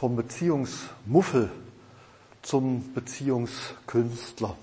vom Beziehungsmuffel zum Beziehungskünstler.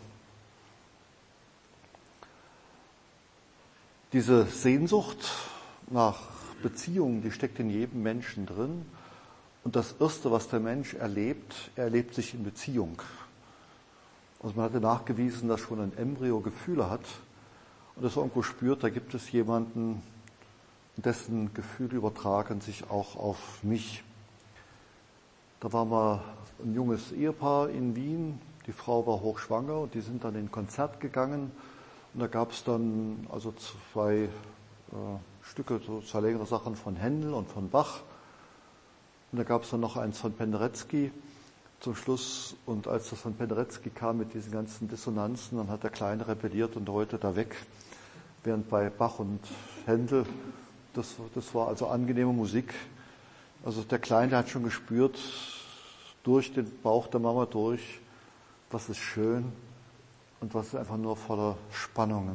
Diese Sehnsucht nach Beziehungen, die steckt in jedem Menschen drin. Und das Erste, was der Mensch erlebt, er erlebt sich in Beziehung. Also man hatte nachgewiesen, dass schon ein Embryo Gefühle hat und das irgendwo spürt, da gibt es jemanden, dessen Gefühle übertragen sich auch auf mich. Da war mal ein junges Ehepaar in Wien, die Frau war hochschwanger und die sind dann in ein Konzert gegangen und da gab es dann also zwei Stücke, so zwei längere Sachen von Händel und von Bach und da gab es dann noch eins von Penderecki zum Schluss und als das von Penderecki kam mit diesen ganzen Dissonanzen, dann hat der Kleine rebelliert und wollte da weg, während bei Bach und Händel, das war also angenehme Musik. Also der Kleine hat schon gespürt, durch den Bauch der Mama durch, was ist schön und was ist einfach nur voller Spannungen.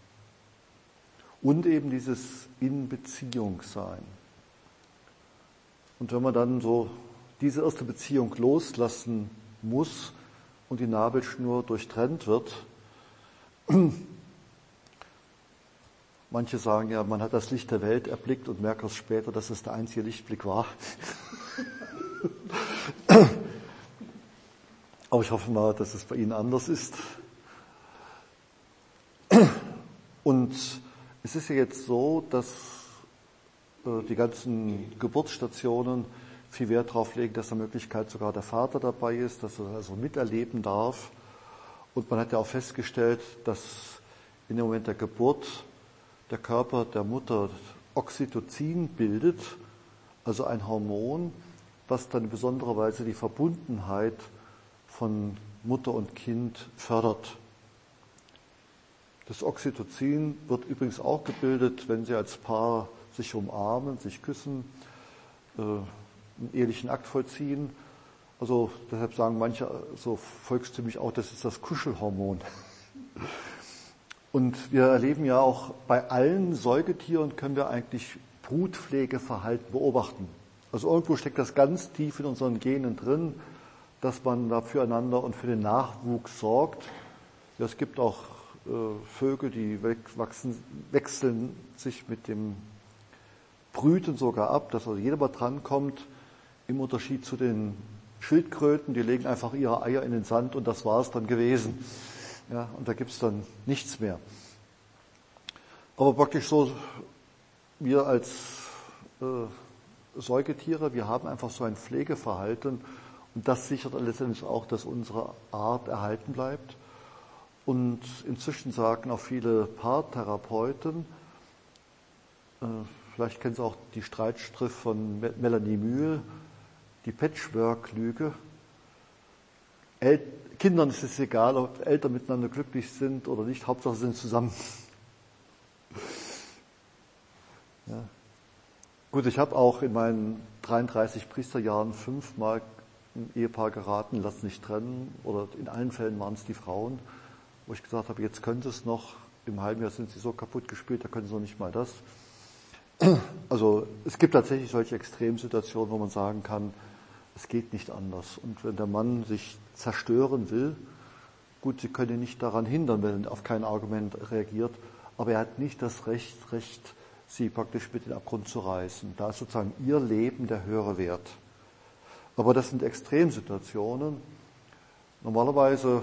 Und eben dieses in Beziehung sein. Und wenn man dann so diese erste Beziehung loslassen muss und die Nabelschnur durchtrennt wird, manche sagen ja, man hat das Licht der Welt erblickt und merkt erst später, dass es der einzige Lichtblick war. Aber ich hoffe mal, dass es bei Ihnen anders ist. Und es ist ja jetzt so, dass die ganzen Geburtsstationen viel Wert darauf legen, dass in Möglichkeit sogar der Vater dabei ist, dass er also miterleben darf. Und man hat ja auch festgestellt, dass in dem Moment der Geburt der Körper der Mutter Oxytocin bildet, also ein Hormon, was dann in besonderer Weise die Verbundenheit von Mutter und Kind fördert. Das Oxytocin wird übrigens auch gebildet, wenn sie als Paar sich umarmen, sich küssen, einen ehelichen Akt vollziehen. Also deshalb sagen manche so volkstümlich auch, das ist das Kuschelhormon. Und wir erleben ja auch bei allen Säugetieren können wir eigentlich Brutpflegeverhalten beobachten. Also irgendwo steckt das ganz tief in unseren Genen drin, dass man da füreinander und für den Nachwuchs sorgt. Ja, es gibt auch Vögel, die wechseln sich mit dem Brüten sogar ab, dass also jeder mal drankommt, im Unterschied zu den Schildkröten, die legen einfach ihre Eier in den Sand und das war es dann gewesen. Ja, und da gibt's dann nichts mehr. Aber praktisch so, wir als Säugetiere, wir haben einfach so ein Pflegeverhalten und das sichert letztendlich auch, dass unsere Art erhalten bleibt. Und inzwischen sagen auch viele Paartherapeuten, vielleicht kennen Sie auch die Streitschrift von Melanie Mühl, die Patchwork-Lüge. Kindern ist es egal, ob Eltern miteinander glücklich sind oder nicht, Hauptsache sie sind zusammen. Ja. Gut, ich habe auch in meinen 33 Priesterjahren 5-mal ein Ehepaar geraten, lass nicht trennen, oder in allen Fällen waren es die Frauen, wo ich gesagt habe, jetzt können sie es noch, im halben Jahr sind sie so kaputt gespielt, da können sie noch nicht mal das. Also es gibt tatsächlich solche Extremsituationen, wo man sagen kann, es geht nicht anders. Und wenn der Mann sich zerstören will, gut, Sie können ihn nicht daran hindern, wenn er auf kein Argument reagiert, aber er hat nicht das Recht, Sie praktisch mit in den Abgrund zu reißen. Da ist sozusagen Ihr Leben der höhere Wert. Aber das sind Extremsituationen. Normalerweise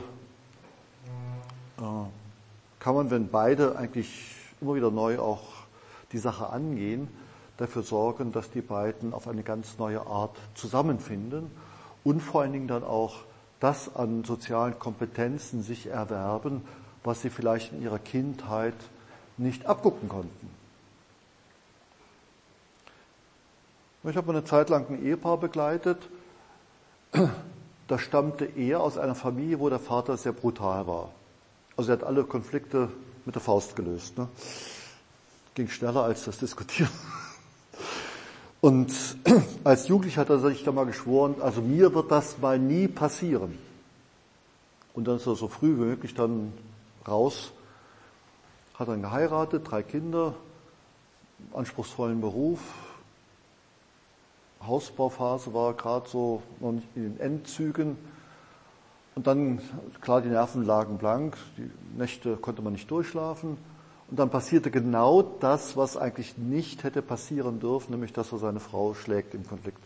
kann man, wenn beide eigentlich immer wieder neu auch die Sache angehen, dafür sorgen, dass die beiden auf eine ganz neue Art zusammenfinden und vor allen Dingen dann auch das an sozialen Kompetenzen sich erwerben, was sie vielleicht in ihrer Kindheit nicht abgucken konnten. Ich habe eine Zeit lang ein Ehepaar begleitet, da stammte er aus einer Familie, wo der Vater sehr brutal war. Also er hat alle Konflikte mit der Faust gelöst. Ne? Ging schneller als das Diskutieren. Und als Jugendlicher hat er sich da mal geschworen, also mir wird das mal nie passieren. Und dann ist er so früh wie möglich dann raus, hat dann geheiratet, 3 Kinder, anspruchsvollen Beruf. Hausbauphase war gerade so noch nicht in den Endzügen. Und dann, klar, die Nerven lagen blank, die Nächte konnte man nicht durchschlafen. Und dann passierte genau das, was eigentlich nicht hätte passieren dürfen, nämlich dass er seine Frau schlägt im Konflikt.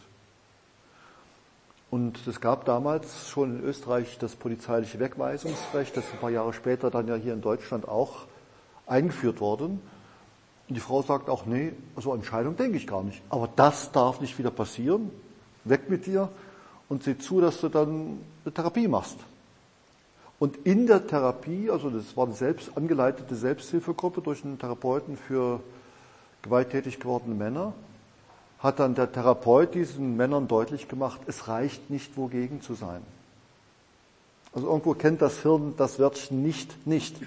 Und es gab damals schon in Österreich das polizeiliche Wegweisungsrecht, das ist ein paar Jahre später dann ja hier in Deutschland auch eingeführt worden. Und die Frau sagt auch, nee, so an Scheidung denke ich gar nicht. Aber das darf nicht wieder passieren. Weg mit dir und sieh zu, dass du dann eine Therapie machst. Und in der Therapie, also das war eine selbst angeleitete Selbsthilfegruppe durch einen Therapeuten für gewalttätig gewordene Männer, hat dann der Therapeut diesen Männern deutlich gemacht, es reicht nicht, wogegen zu sein. Also irgendwo kennt das Hirn das Wörtchen nicht.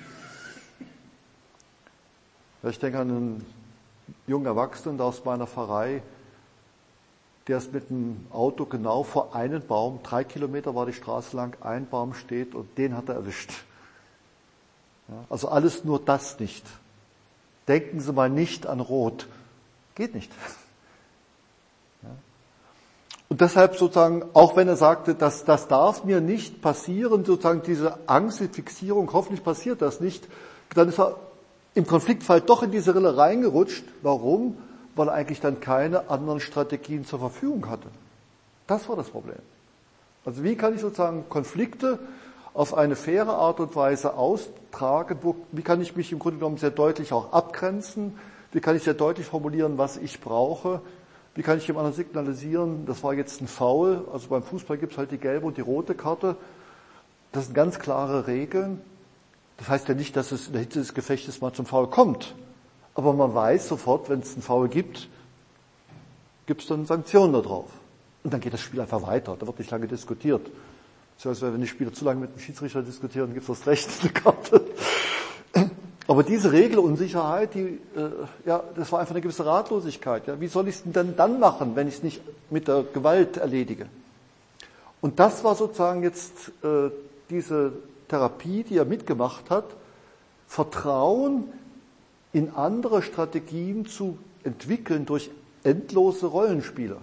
Ja, ich denke an einen jungen Erwachsenen aus meiner Pfarrei, der ist mit dem Auto genau vor einen Baum, 3 Kilometer war die Straße lang, ein Baum steht und den hat er erwischt. Ja, also alles nur das nicht. Denken Sie mal nicht an Rot. Geht nicht. Ja. Und deshalb sozusagen, auch wenn er sagte, das darf mir nicht passieren, sozusagen diese Angst, die Fixierung, hoffentlich passiert das nicht, dann ist er im Konfliktfall doch in diese Rille reingerutscht. Warum? Weil er eigentlich dann keine anderen Strategien zur Verfügung hatte. Das war das Problem. Also wie kann ich sozusagen Konflikte auf eine faire Art und Weise austragen? Wie kann ich mich im Grunde genommen sehr deutlich auch abgrenzen? Wie kann ich sehr deutlich formulieren, was ich brauche? Wie kann ich dem anderen signalisieren, das war jetzt ein Foul? Also beim Fußball gibt es halt die gelbe und die rote Karte. Das sind ganz klare Regeln. Das heißt ja nicht, dass es in der Hitze des Gefechtes mal zum Foul kommt. Aber man weiß sofort, wenn es einen Foul gibt, gibt es dann Sanktionen darauf. Und dann geht das Spiel einfach weiter. Da wird nicht lange diskutiert. Das heißt, wenn die Spieler zu lange mit dem Schiedsrichter diskutieren, gibt es das Recht eine Karte. Aber diese Regelunsicherheit, das war einfach eine gewisse Ratlosigkeit. Ja. Wie soll ich es denn dann machen, wenn ich es nicht mit der Gewalt erledige? Und das war sozusagen jetzt diese Therapie, die er mitgemacht hat, Vertrauen in andere Strategien zu entwickeln durch endlose Rollenspiele.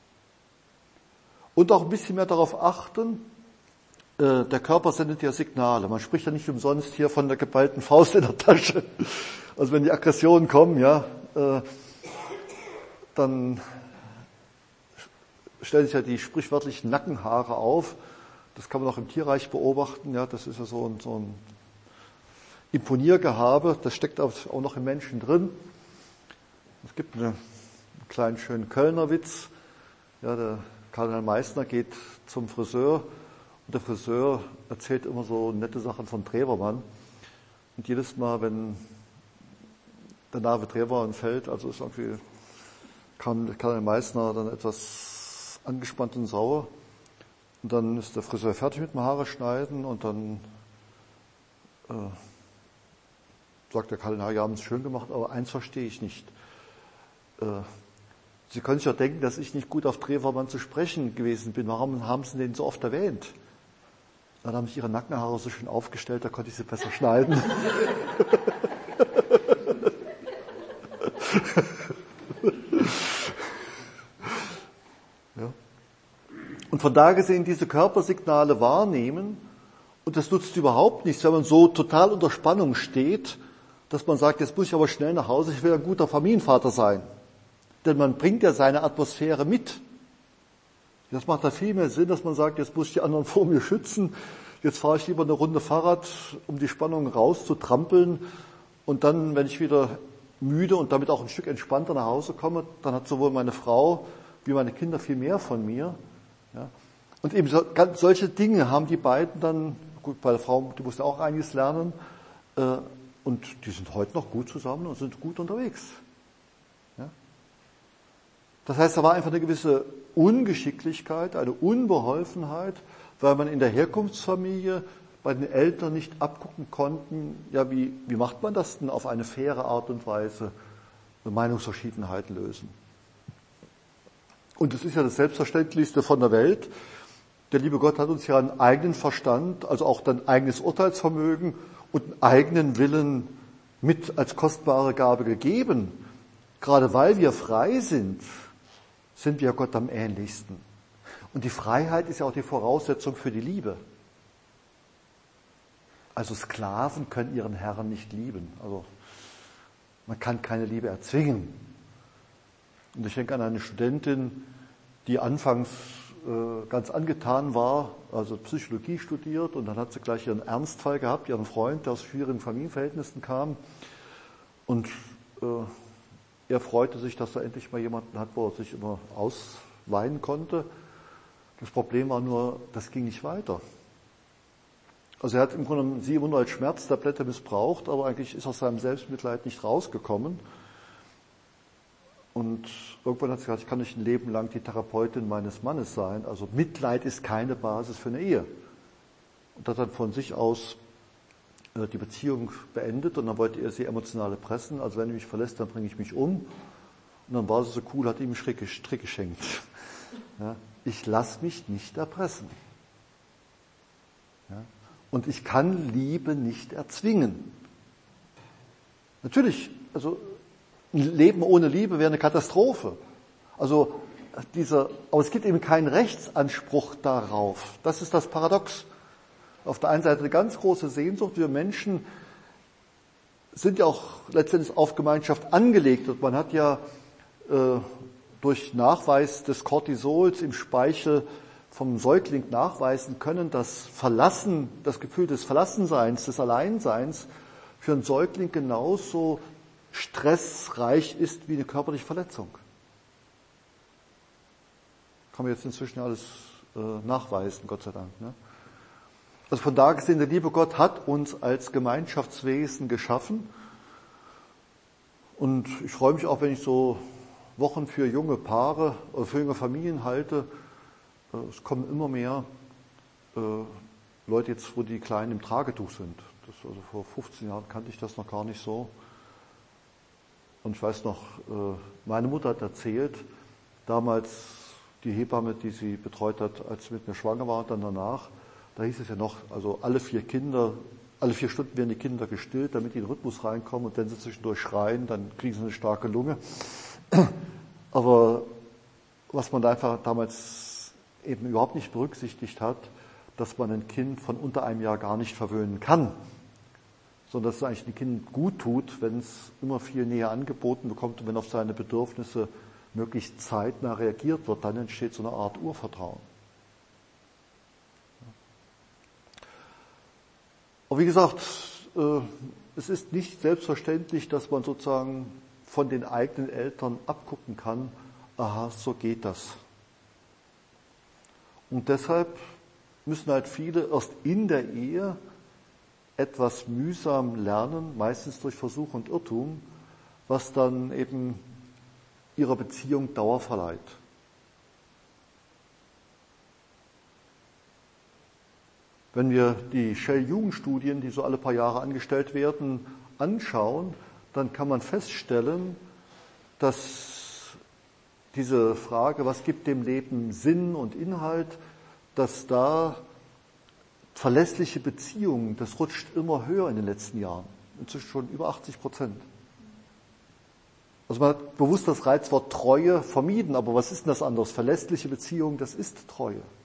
Und auch ein bisschen mehr darauf achten, der Körper sendet ja Signale. Man spricht ja nicht umsonst hier von der geballten Faust in der Tasche. Also wenn die Aggressionen kommen, dann stellen sich ja die sprichwörtlichen Nackenhaare auf. Das kann man auch im Tierreich beobachten. Ja, das ist ja so ein Imponiergehabe, das steckt auch noch im Menschen drin. Es gibt einen kleinen schönen Kölner Witz. Ja, der Kardinal Meissner geht zum Friseur und der Friseur erzählt immer so nette Sachen von Trevermann. Und jedes Mal, wenn der Name Trevermann fällt, also ist irgendwie Kardinal Meissner dann etwas angespannt und sauer. Und dann ist der Friseur fertig mit dem Haare schneiden und dann sagt der Kardinal, ja, haben Sie schön gemacht, aber eins verstehe ich nicht. Sie können sich ja denken, dass ich nicht gut auf Trevermann zu sprechen gewesen bin. Warum haben Sie den so oft erwähnt? Dann haben sich Ihre Nackenhaare so schön aufgestellt, da konnte ich sie besser schneiden. Ja. Und von da gesehen diese Körpersignale wahrnehmen, und das nutzt überhaupt nichts, wenn man so total unter Spannung steht, dass man sagt, jetzt muss ich aber schnell nach Hause, ich will ein guter Familienvater sein. Denn man bringt ja seine Atmosphäre mit. Das macht da viel mehr Sinn, dass man sagt, jetzt muss ich die anderen vor mir schützen, jetzt fahre ich lieber eine Runde Fahrrad, um die Spannung rauszutrampeln. Und dann, wenn ich wieder müde und damit auch ein Stück entspannter nach Hause komme, dann hat sowohl meine Frau wie meine Kinder viel mehr von mir. Ja. Und eben solche Dinge haben die beiden dann, gut, bei der Frau, die musste auch einiges lernen, und die sind heute noch gut zusammen und sind gut unterwegs. Ja? Das heißt, da war einfach eine gewisse Ungeschicklichkeit, eine Unbeholfenheit, weil man in der Herkunftsfamilie bei den Eltern nicht abgucken konnten, ja, wie macht man das denn auf eine faire Art und Weise, Meinungsverschiedenheiten lösen. Und das ist ja das Selbstverständlichste von der Welt. Der liebe Gott hat uns ja einen eigenen Verstand, also auch ein eigenes Urteilsvermögen und einen eigenen Willen mit als kostbare Gabe gegeben. Gerade weil wir frei sind, sind wir Gott am ähnlichsten. Und die Freiheit ist ja auch die Voraussetzung für die Liebe. Also Sklaven können ihren Herren nicht lieben. Also man kann keine Liebe erzwingen. Und ich denke an eine Studentin, die anfangs ganz angetan war, also Psychologie studiert, und dann hat sie gleich ihren Ernstfall gehabt, ihren Freund, der aus schwierigen Familienverhältnissen kam. Und er freute sich, dass er endlich mal jemanden hat, wo er sich immer ausweinen konnte. Das Problem war nur, das ging nicht weiter. Also er hat im Grunde sie immer nur als Schmerztablette missbraucht, aber eigentlich ist aus seinem Selbstmitleid nicht rausgekommen. Und irgendwann hat sie gesagt, ich kann nicht ein Leben lang die Therapeutin meines Mannes sein. Also Mitleid ist keine Basis für eine Ehe. Und hat dann von sich aus die Beziehung beendet, und dann wollte er sie emotional erpressen. Also wenn du mich verlässt, dann bringe ich mich um. Und dann war sie so cool, hat ihm einen Strick geschenkt. Ja, ich lasse mich nicht erpressen. Ja, und ich kann Liebe nicht erzwingen. Natürlich, also ein Leben ohne Liebe wäre eine Katastrophe. Aber es gibt eben keinen Rechtsanspruch darauf. Das ist das Paradox. Auf der einen Seite eine ganz große Sehnsucht. Wir Menschen sind ja auch letztendlich auf Gemeinschaft angelegt. Und man hat ja durch Nachweis des Cortisols im Speichel vom Säugling nachweisen können, dass das Gefühl des Verlassenseins, des Alleinseins für einen Säugling genauso stressreich ist wie eine körperliche Verletzung. Kann man jetzt inzwischen alles nachweisen, Gott sei Dank. Ne? Also von da gesehen, der liebe Gott hat uns als Gemeinschaftswesen geschaffen. Und ich freue mich auch, wenn ich so Wochen für junge Paare oder für junge Familien halte. Es kommen immer mehr Leute jetzt, wo die Kleinen im Tragetuch sind. Also vor 15 Jahren kannte ich das noch gar nicht so. Und ich weiß noch, meine Mutter hat erzählt, damals die Hebamme, die sie betreut hat, als sie mit mir schwanger war und dann danach, da hieß es ja noch, also alle 4 Stunden werden die Kinder gestillt, damit die in den Rhythmus reinkommen, und wenn sie zwischendurch schreien, dann kriegen sie eine starke Lunge. Aber was man da einfach damals eben überhaupt nicht berücksichtigt hat, dass man ein Kind von unter einem Jahr gar nicht verwöhnen kann, sondern dass es eigentlich dem Kind gut tut, wenn es immer viel Nähe angeboten bekommt und wenn auf seine Bedürfnisse möglichst zeitnah reagiert wird, dann entsteht so eine Art Urvertrauen. Aber wie gesagt, es ist nicht selbstverständlich, dass man sozusagen von den eigenen Eltern abgucken kann, aha, so geht das. Und deshalb müssen halt viele erst in der Ehe etwas mühsam lernen, meistens durch Versuch und Irrtum, was dann eben ihrer Beziehung Dauer verleiht. Wenn wir die Shell-Jugendstudien, die so alle paar Jahre angestellt werden, anschauen, dann kann man feststellen, dass diese Frage, was gibt dem Leben Sinn und Inhalt, dass da verlässliche Beziehungen, das rutscht immer höher in den letzten Jahren. Inzwischen schon über 80%. Also man hat bewusst das Reizwort Treue vermieden, aber was ist denn das anderes? Verlässliche Beziehung, das ist Treue.